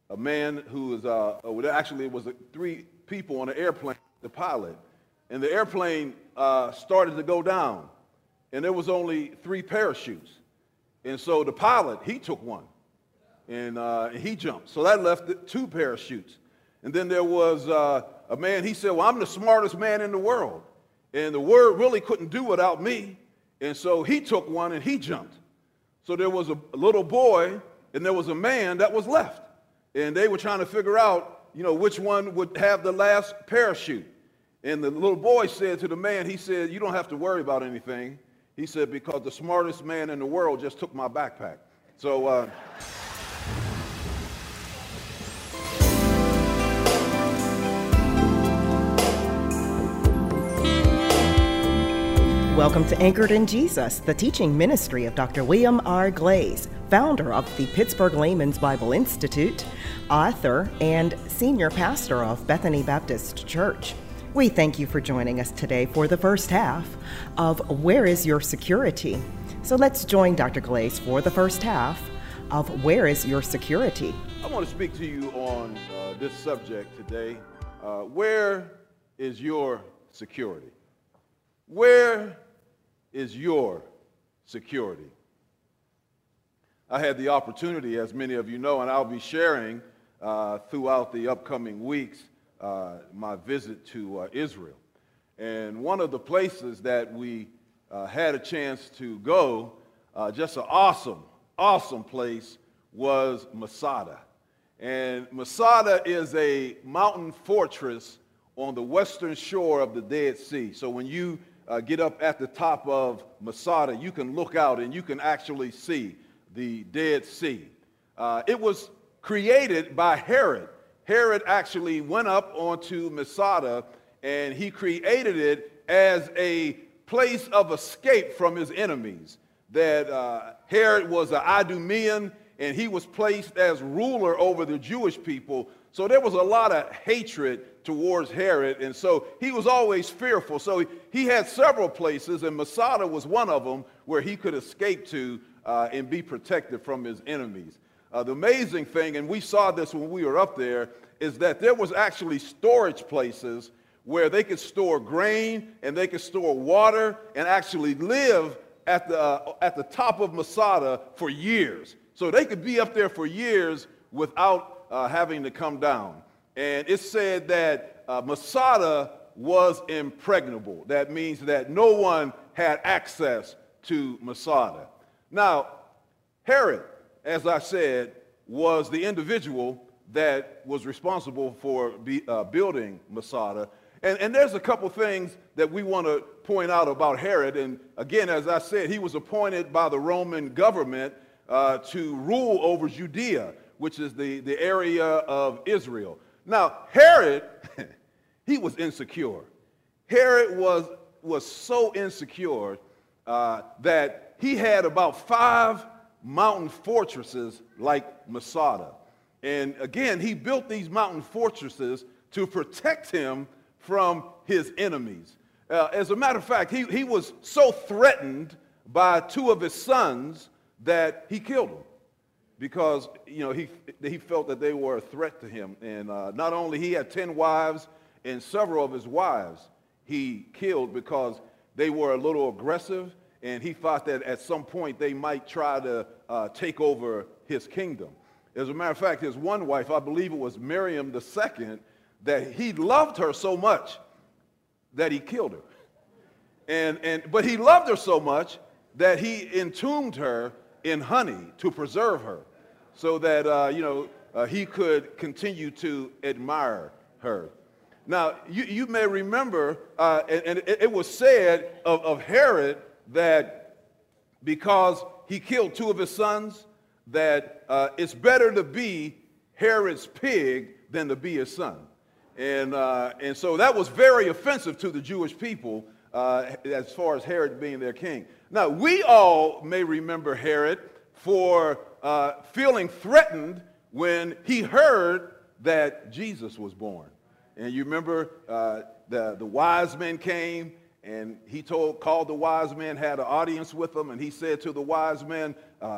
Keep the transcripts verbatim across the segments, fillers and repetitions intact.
a man who was, uh, well, actually it was three people on an airplane, the pilot, and the airplane uh, started to go down, and there was only three parachutes. And so the pilot, he took one, and uh, he jumped. So that left two parachutes. And then there was uh, a man, he said, well, I'm the smartest man in the world, and the world really couldn't do without me. And so he took one, and he jumped. So there was a little boy, and there was a man that was left. And they were trying to figure out, you know, which one would have the last parachute. And the little boy said to the man, he said, you don't have to worry about anything. He said, because the smartest man in the world just took my backpack. So, uh, Welcome to Anchored in Jesus, the teaching ministry of Doctor William R. Glaze, founder of the Pittsburgh Layman's Bible Institute, author, and senior pastor of Bethany Baptist Church. We thank you for joining us today for the first half of Where is Your Security? So let's join Doctor Glaze for the first half of Where is Your Security? I want to speak to you on uh, this subject today. Uh, where is your security? Where is your security? I had the opportunity, as many of you know, and I'll be sharing uh, throughout the upcoming weeks uh, my visit to uh, Israel. And one of the places that we uh, had a chance to go, uh, just an awesome, awesome place, was Masada. And Masada is a mountain fortress on the western shore of the Dead Sea. So when you Uh, get up at the top of Masada, you can look out and you can actually see the Dead Sea. Uh, it was created by Herod. Herod actually went up onto Masada and he created it as a place of escape from his enemies. That uh, Herod was an Idumean and he was placed as ruler over the Jewish people. So there was a lot of hatred towards Herod, and so he was always fearful. So he, he had several places, and Masada was one of them where he could escape to uh, and be protected from his enemies. Uh, the amazing thing, and we saw this when we were up there, is that there was actually storage places where they could store grain and they could store water and actually live at the, uh, at the top of Masada for years. So they could be up there for years without uh, having to come down. And it said that uh, Masada was impregnable. That means that no one had access to Masada. Now, Herod, as I said, was the individual that was responsible for be, uh, building Masada. And, and there's a couple things that we want to point out about Herod. And again, as I said, he was appointed by the Roman government uh, to rule over Judea, which is the, the area of Israel. Now, Herod, he was insecure. Herod was, was so insecure uh, that he had about five mountain fortresses like Masada. And again, he built these mountain fortresses to protect him from his enemies. Uh, as a matter of fact, he, he was so threatened by two of his sons that he killed them. Because, you know, he, he felt that they were a threat to him. And uh, not only he had ten wives, and several of his wives he killed because they were a little aggressive, and he thought that at some point they might try to uh, take over his kingdom. As a matter of fact, his one wife, I believe it was Miriam the second, that he loved her so much that he killed her. And, and, but he loved her so much that he entombed her in honey to preserve her, so that, uh, you know, uh, he could continue to admire her. Now, you, you may remember, uh, and, and it, it was said of, of Herod that because he killed two of his sons, that uh, it's better to be Herod's pig than to be his son. And, uh, and so that was very offensive to the Jewish people uh, as far as Herod being their king. Now, we all may remember Herod for uh, feeling threatened when he heard that Jesus was born. And you remember uh, the, the wise men came, and he told, called the wise men, had an audience with them, and he said to the wise men, uh,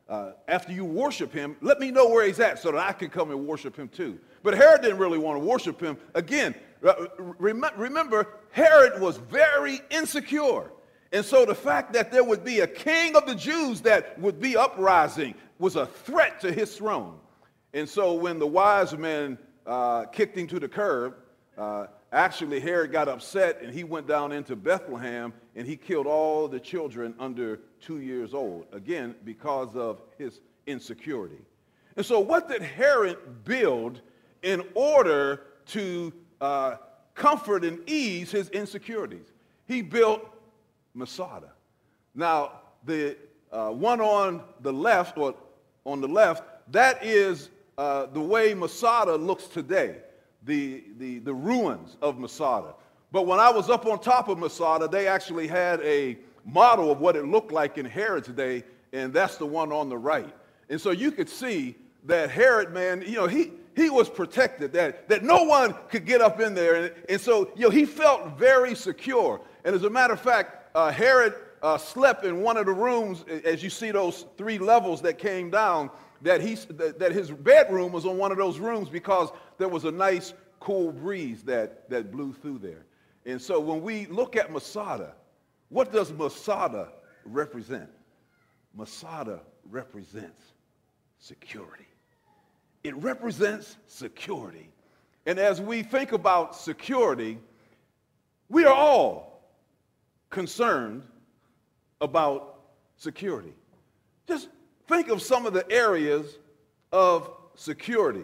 uh, after you worship him, let me know where he's at so that I can come and worship him too. But Herod didn't really want to worship him. Again, rem remember, Herod was very insecure. And so the fact that there would be a king of the Jews that would be uprising was a threat to his throne. And so when the wise men uh, kicked him to the curb, uh, actually Herod got upset and he went down into Bethlehem and he killed all the children under two years old, again, because of his insecurity. And so what did Herod build in order to uh, comfort and ease his insecurities? He built Masada. Now, the uh, one on the left, or on the left, that is uh, the way Masada looks today, the, the, the ruins of Masada. But when I was up on top of Masada, they actually had a model of what it looked like in Herod's day, and that's the one on the right. And so you could see that Herod, man, you know, he, he was protected, that, that no one could get up in there. And, and so, you know, he felt very secure. And as a matter of fact, uh, Herod uh, slept in one of the rooms, as you see those three levels that came down, that, he, that, that his bedroom was on one of those rooms because there was a nice cool breeze that, that blew through there. And so when we look at Masada, what does Masada represent? Masada represents security. It represents security. And as we think about security, we are all concerned about security. Just think of some of the areas of security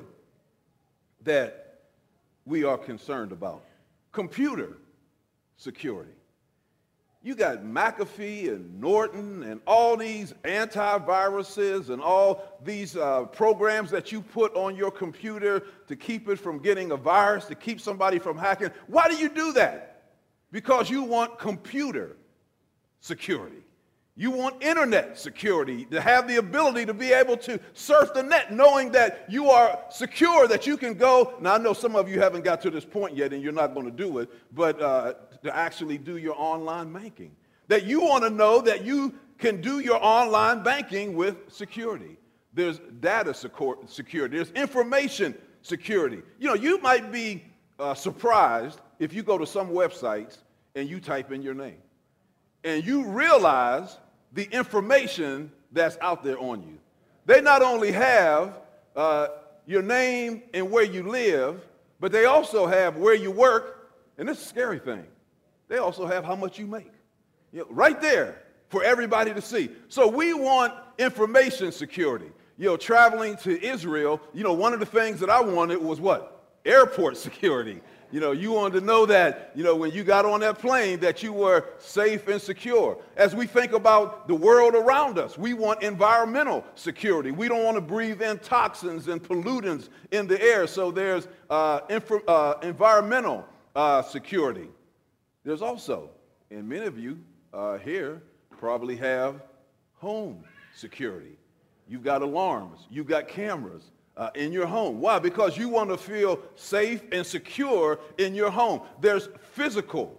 that we are concerned about. Computer security. You got McAfee and Norton and all these antiviruses and all these uh, programs that you put on your computer to keep it from getting a virus, to keep somebody from hacking. Why do you do that? Because you want computer security. You want internet security, to have the ability to be able to surf the net knowing that you are secure, that you can go. Now, I know some of you haven't got to this point yet and you're not going to do it, but uh, to actually do your online banking. That you want to know that you can do your online banking with security. There's data security. There's information security. You know, you might be uh, surprised if you go to some websites and you type in your name. And you realize the information that's out there on you. They not only have uh, your name and where you live, but they also have where you work, and this is a scary thing. They also have how much you make. You know, right there for everybody to see. So we want information security. You know, traveling to Israel, you know, one of the things that I wanted was what? Airport security. You know, you wanted to know that, you know, when you got on that plane that you were safe and secure. As we think about the world around us, we want environmental security. We don't want to breathe in toxins and pollutants in the air. So there's uh, uh, environmental uh, security. There's also, and many of you uh, here probably have home security. You've got alarms. You've got cameras. Uh, in your home. Why? Because you want to feel safe and secure in your home. There's physical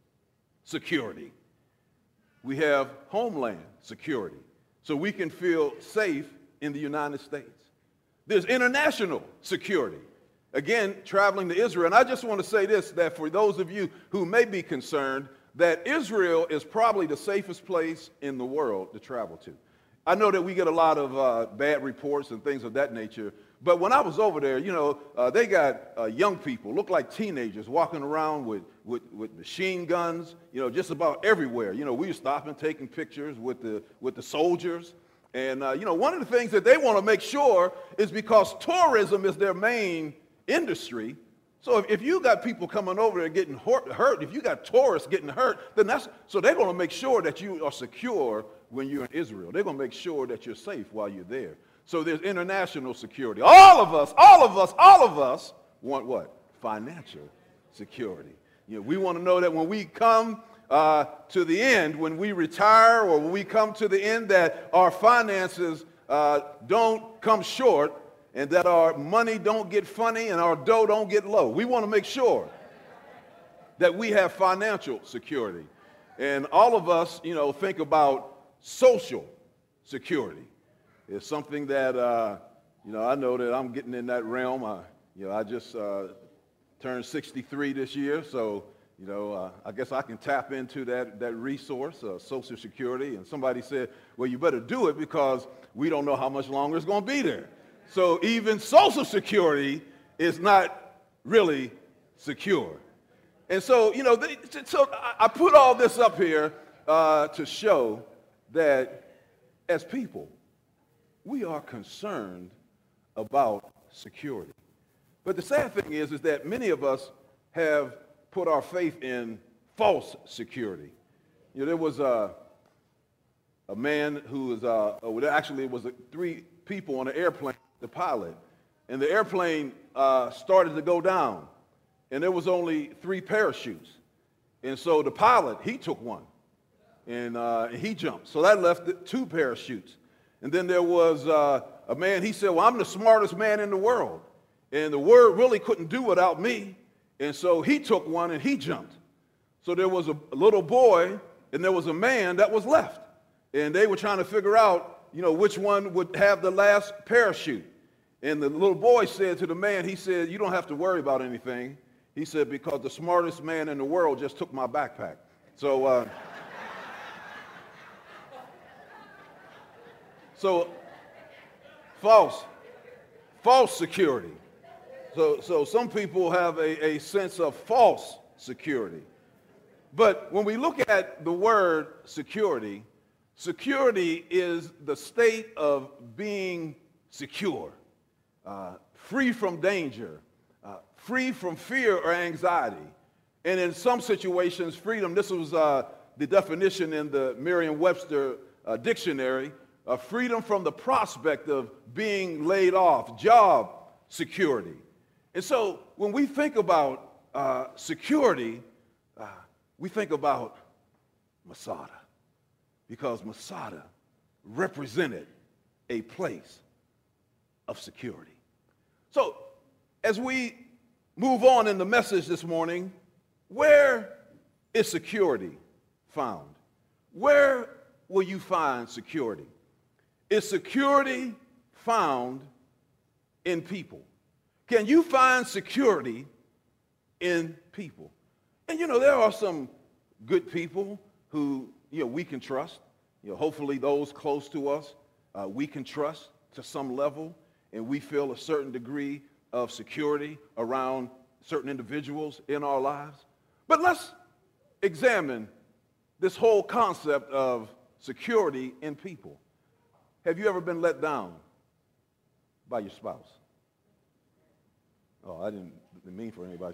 security. We have homeland security, so we can feel safe in the United States. There's international security. Again, traveling to Israel. And I just want to say this, that for those of you who may be concerned, that Israel is probably the safest place in the world to travel to. I know that we get a lot of uh, bad reports and things of that nature, but when I was over there, you know, uh, they got uh, young people, look like teenagers, walking around with, with, with machine guns, you know, just about everywhere. You know, we were stopping, taking pictures with the, with the soldiers. And, uh, you know, one of the things that they want to make sure is because tourism is their main industry. So if, if you got people coming over there getting hurt, if you got tourists getting hurt, then that's, so they're going to make sure that you are secure when you're in Israel. They're going to make sure that you're safe while you're there. So there's international security. All of us, all of us, all of us want what? Financial security. You know, we want to know that when we come uh, to the end, when we retire or when we come to the end, that our finances uh, don't come short and that our money don't get funny and our dough don't get low. We want to make sure that we have financial security. And all of us, you know, think about social security. is something that, uh, you know, I know that I'm getting in that realm. I, you know, I just uh, turned sixty-three this year, so, you know, uh, I guess I can tap into that, that resource, uh, Social Security. And somebody said, well, you better do it because we don't know how much longer it's going to be there. So even Social Security is not really secure. And so, you know, they, so I put all this up here uh, to show that as people, we are concerned about security. But the sad thing is, is that many of us have put our faith in false security. You know, there was a, a man who was, uh, actually it was a, three people on an airplane, the pilot, and the airplane uh, started to go down, and there was only three parachutes. And so the pilot, he took one, and uh, he jumped. So that left two parachutes. And then there was uh, a man, he said, well, I'm the smartest man in the world, and the world really couldn't do without me. And so he took one and he jumped. So there was a, a little boy and there was a man that was left. And they were trying to figure out, you know, which one would have the last parachute. And the little boy said to the man, he said, you don't have to worry about anything. He said, because the smartest man in the world just took my backpack. So, uh, so false, false security. So, so some people have a, a sense of false security. But when we look at the word security, security is the state of being secure, uh, free from danger, uh, free from fear or anxiety. And in some situations, freedom, this was uh, the definition in the Merriam-Webster uh, dictionary, uh, freedom from the prospect of being laid off, job security. And so when we think about uh, security, uh, we think about Masada, because Masada represented a place of security. So as we move on in the message this morning, where is security found? Where will you find security? Is security found in people? Can you find security in people? And, you know, there are some good people who, you know, we can trust. You know, hopefully those close to us, uh, we can trust to some level, and we feel a certain degree of security around certain individuals in our lives. But let's examine this whole concept of security in people. Have you ever been let down by your spouse? Oh, I didn't, didn't mean for anybody.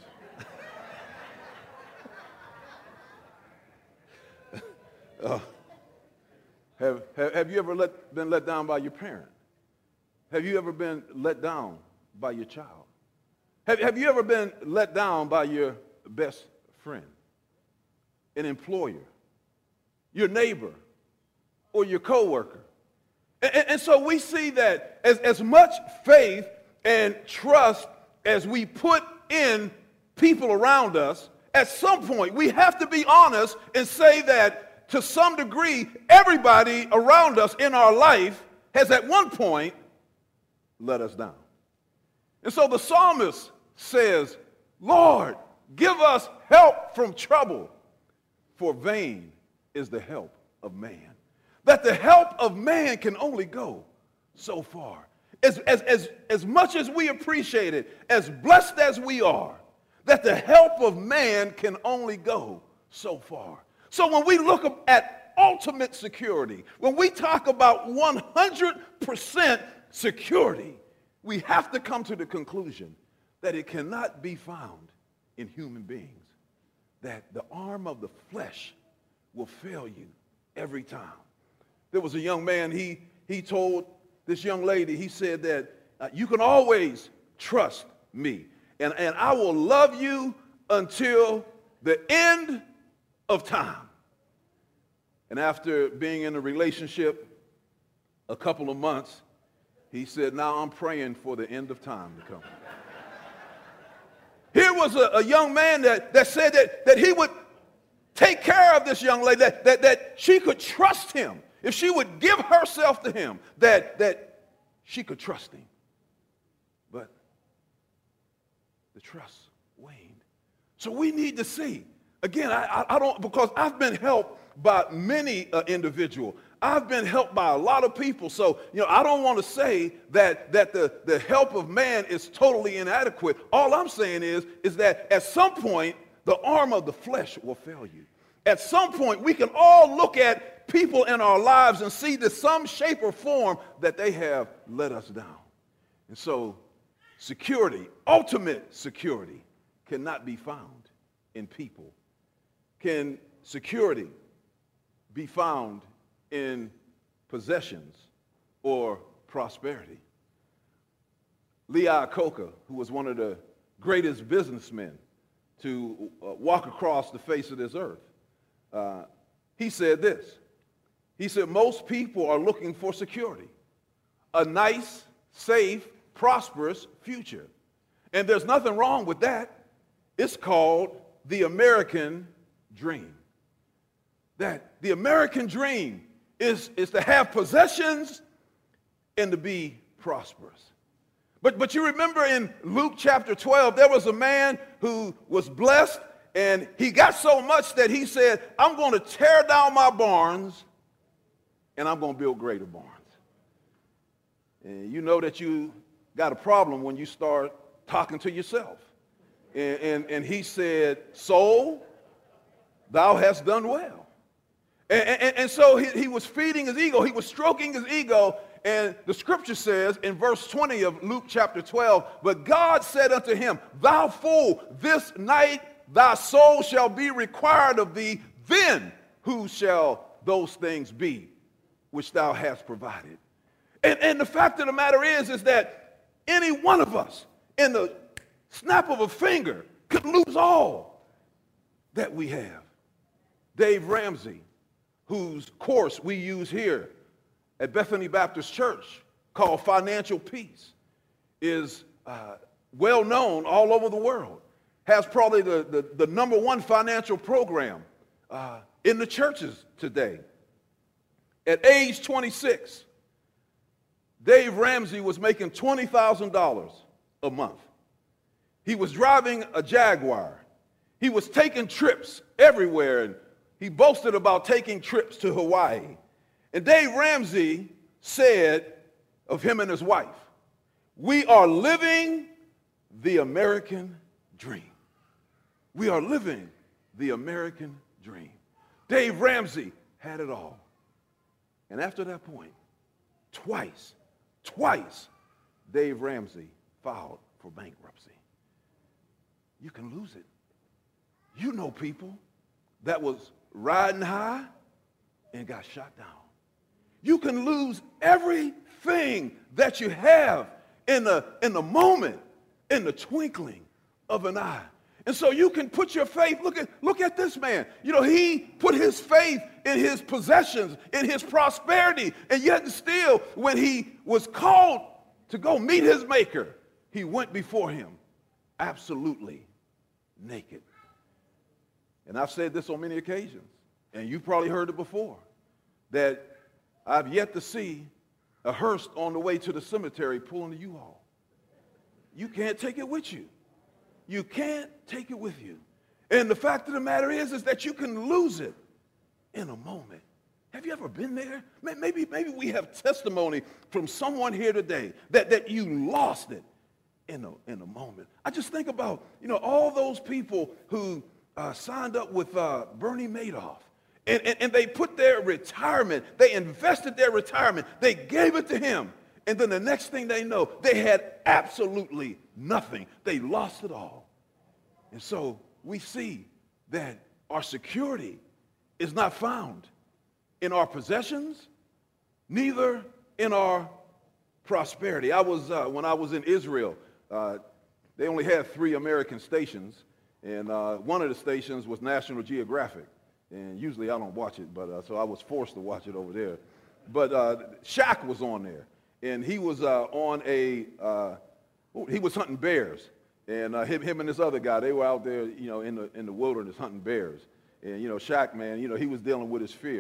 uh, have, have, have you ever let, been let down by your parent? Have you ever been let down by your child? Have, have you ever been let down by your best friend, an employer, your neighbor, or your coworker? And, and, and so we see that as, as much faith and trust as we put in people around us, at some point we have to be honest and say that to some degree everybody around us in our life has at one point let us down. And so the psalmist says, Lord, give us help from trouble, for vain is the help of man. That the help of man can only go so far. As, as, as, as much as we appreciate it, as blessed as we are, that the help of man can only go so far. So when we look at ultimate security, when we talk about one hundred percent security, we have to come to the conclusion that it cannot be found in human beings, that the arm of the flesh will fail you every time. There was a young man, he, he told this young lady, he said that uh, you can always trust me, and, and I will love you until the end of time. And after being in a relationship a couple of months, he said, now I'm praying for the end of time to come. Here was a, a young man that, that said that, that he would take care of this young lady, that, that, that she could trust him. if she would give herself to him, that, that she could trust him. But the trust waned. So we need to see. Again, I, I don't, because I've been helped by many uh, individuals. I've been helped by a lot of people. So, you know, I don't want to say that, that the, the help of man is totally inadequate. All I'm saying is, is that at some point, the arm of the flesh will fail you. At some point, we can all look at people in our lives and see that some shape or form that they have let us down. And so security, ultimate security, cannot be found in people. Can security be found in possessions or prosperity? Lee Iacocca, who was one of the greatest businessmen to uh, walk across the face of this earth, uh, he said this. He said, most people are looking for security, a nice, safe, prosperous future. And there's nothing wrong with that. It's called the American dream. That the American dream is, is to have possessions and to be prosperous. But, but you remember in Luke chapter twelve, there was a man who was blessed, and he got so much that he said, I'm going to tear down my barns, and I'm going to build greater barns. And you know that you got a problem when you start talking to yourself. And, and, and he said, soul, thou hast done well. And, and, and so he, he was feeding his ego. He was stroking his ego. And the scripture says in verse twenty of Luke chapter twelve, but God said unto him, thou fool, this night thy soul shall be required of thee. Then who shall those things be which thou hast provided? And, and the fact of the matter is, is that any one of us in the snap of a finger could lose all that we have. Dave Ramsey, whose course we use here at Bethany Baptist Church called Financial Peace, is uh, well known all over the world, has probably the, the, the number one financial program uh, in the churches today. At age twenty-six, Dave Ramsey was making twenty thousand dollars a month. He was driving a Jaguar. He was taking trips everywhere, and he boasted about taking trips to Hawaii. And Dave Ramsey said of him and his wife, we are living the American dream. We are living the American dream. Dave Ramsey had it all. And after that point, twice, twice, Dave Ramsey filed for bankruptcy. You can lose it. You know people that was riding high and got shot down. You can lose everything that you have in the, in the moment, in the twinkling of an eye. And so you can put your faith, look at, look at this man. You know, he put his faith in his possessions, in his prosperity, and yet still, when he was called to go meet his maker, he went before him absolutely naked. And I've said this on many occasions, and you've probably heard it before, that I've yet to see a hearse on the way to the cemetery pulling the U-Haul. You can't take it with you. You can't take it with you. And the fact of the matter is, is that you can lose it in a moment. Have you ever been there? Maybe, maybe we have testimony from someone here today that, that you lost it in a, in a moment. I just think about, you know, all those people who uh, signed up with uh, Bernie Madoff. And, and, and they put their retirement, they invested their retirement, they gave it to him. And then the next thing they know, they had absolutely nothing. They lost it all. And so we see that our security is not found in our possessions, neither in our prosperity. I was, uh, when I was in Israel, uh, they only had three American stations, and uh, one of the stations was National Geographic. And usually I don't watch it, but uh, so I was forced to watch it over there. But uh, Shaq was on there, and he was uh, on a, uh, he was hunting bears. And uh, him, him and this other guy, they were out there, you know, in the, in the wilderness hunting bears. And, you know, Shaq, man, you know, he was dealing with his fear.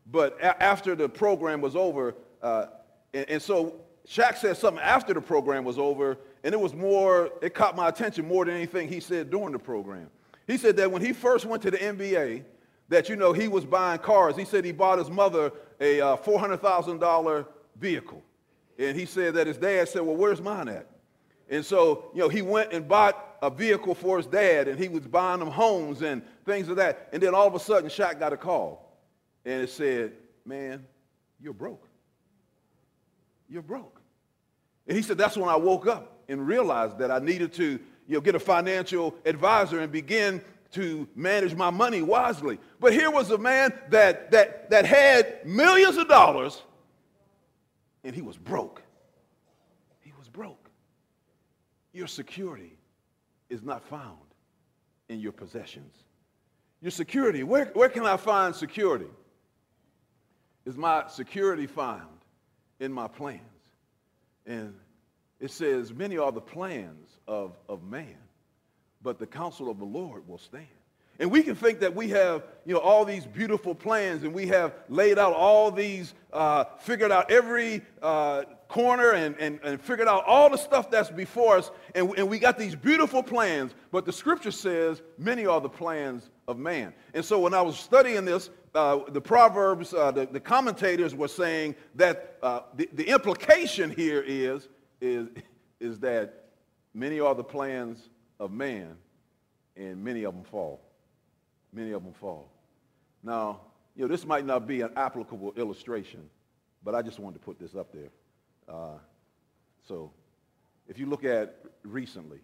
But a- after the program was over, uh, and, and so Shaq said something after the program was over, and it was more, it caught my attention more than anything he said during the program. He said that when he first went to the N B A, that, you know, he was buying cars. He said he bought his mother a uh, four hundred thousand dollars vehicle. And he said that his dad said, well, where's mine at? And so, you know, he went and bought a vehicle for his dad, and he was buying them homes and things of that. And then all of a sudden, Shaq got a call, and it said, man, you're broke. You're broke. And he said, that's when I woke up and realized that I needed to, you know, get a financial advisor and begin to manage my money wisely. But here was a man that, that, that had millions of dollars, and he was broke. He was broke. Your security is not found in your possessions. Your security, where, where can I find security? Is my security found in my plans? And it says, many are the plans of, of man, but the counsel of the Lord will stand. And we can think that we have, you know, all these beautiful plans, and we have laid out all these, uh, figured out every uh, corner and, and, and figured out all the stuff that's before us, and, and we got these beautiful plans, but the scripture says many are the plans of man. And so when I was studying this, uh, the Proverbs, uh, the, the commentators were saying that uh, the, the implication here is, is, is that many are the plans of man, and many of them fall. Many of them fall. Now, you know, this might not be an applicable illustration, but I just wanted to put this up there. Uh, so, if you look at recently,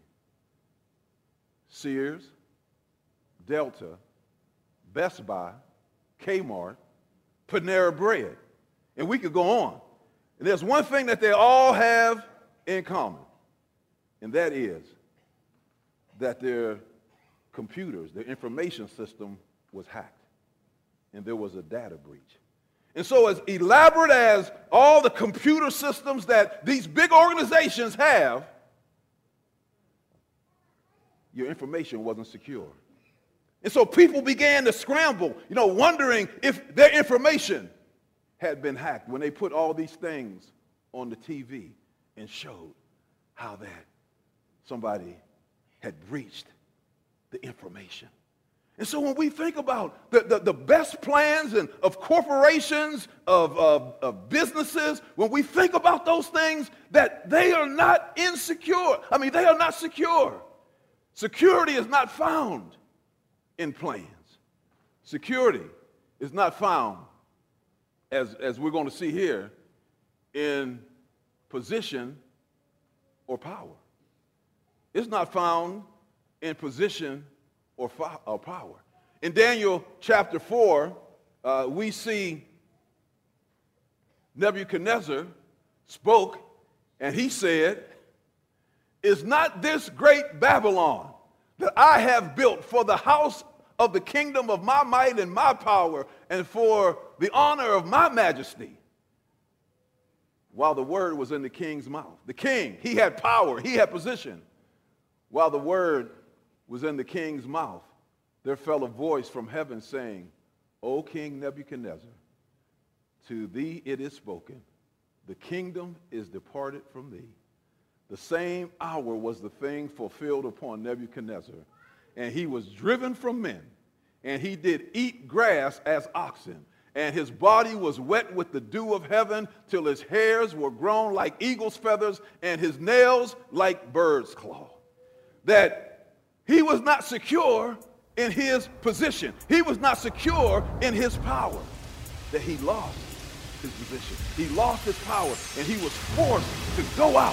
Sears, Delta, Best Buy, Kmart, Panera Bread, and we could go on. And there's one thing that they all have in common, and that is that their computers, their information system was hacked, and there was a data breach. And so as elaborate as all the computer systems that these big organizations have, your information wasn't secure. And so people began to scramble, you know, wondering if their information had been hacked when they put all these things on the T V and showed how that somebody had breached the information. And so when we think about the, the, the best plans and of corporations, of, of, of businesses, when we think about those things, that they are not insecure. I mean, they are not secure. Security is not found in plans. Security is not found, as, as we're going to see here, in position or power. It's not found in position or, fo- or power. In Daniel chapter four, uh, we see Nebuchadnezzar spoke, and he said, "Is not this great Babylon that I have built for the house of the kingdom of my might and my power, and for the honor of my majesty?" While the word was in the king's mouth. The king, he had power, he had position. While the word was in the king's mouth, there fell a voice from heaven saying, "O King Nebuchadnezzar, to thee it is spoken, the kingdom is departed from thee. The same hour was the thing fulfilled upon Nebuchadnezzar, and he was driven from men, and he did eat grass as oxen, and his body was wet with the dew of heaven till his hairs were grown like eagle's feathers, and his nails like bird's claw." That he was not secure in his position. He was not secure in his power. That he lost his position. He lost his power, and he was forced to go out.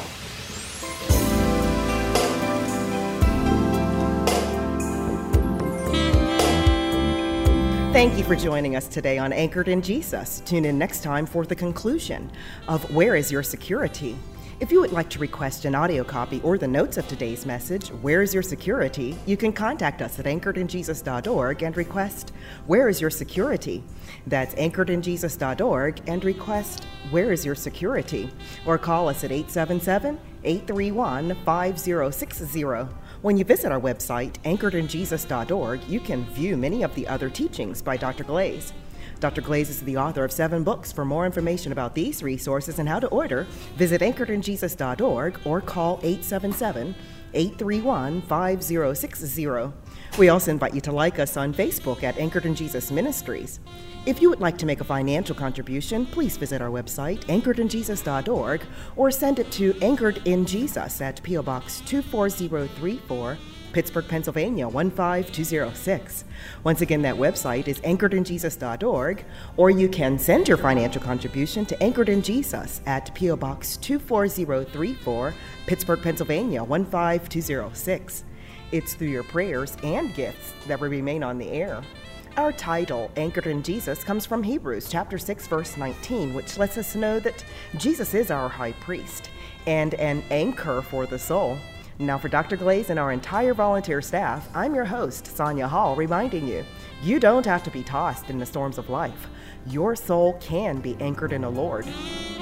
Thank you for joining us today on Anchored in Jesus. Tune in next time for the conclusion of Where is Your Security? If you would like to request an audio copy or the notes of today's message, Where is Your Security? You can contact us at anchored in jesus dot org and request, Where is Your Security? That's anchored in jesus dot org and request, Where is Your Security? Or call us at eight seven seven, eight three one, five zero six zero. When you visit our website, anchored in jesus dot org, you can view many of the other teachings by Doctor Glaze. Doctor Glaze is the author of seven books. For more information about these resources and how to order, visit anchored in jesus dot org or call eight seven seven, eight three one, five zero six zero. We also invite you to like us on Facebook at Anchored in Jesus Ministries. If you would like to make a financial contribution, please visit our website, anchored in jesus dot org, or send it to Anchored in Jesus at P O Box two four zero three four, Pittsburgh, Pennsylvania one five two zero six. Once again, that website is anchored in jesus dot org, or you can send your financial contribution to Anchored in Jesus at P O Box two four zero three four, Pittsburgh, Pennsylvania one five two zero six. It's through your prayers and gifts that we remain on the air. Our title, Anchored in Jesus, comes from Hebrews chapter six, verse nineteen, which lets us know that Jesus is our high priest and an anchor for the soul. Now for Doctor Glaze and our entire volunteer staff, I'm your host, Sonia Hall, reminding you, you don't have to be tossed in the storms of life. Your soul can be anchored in the Lord.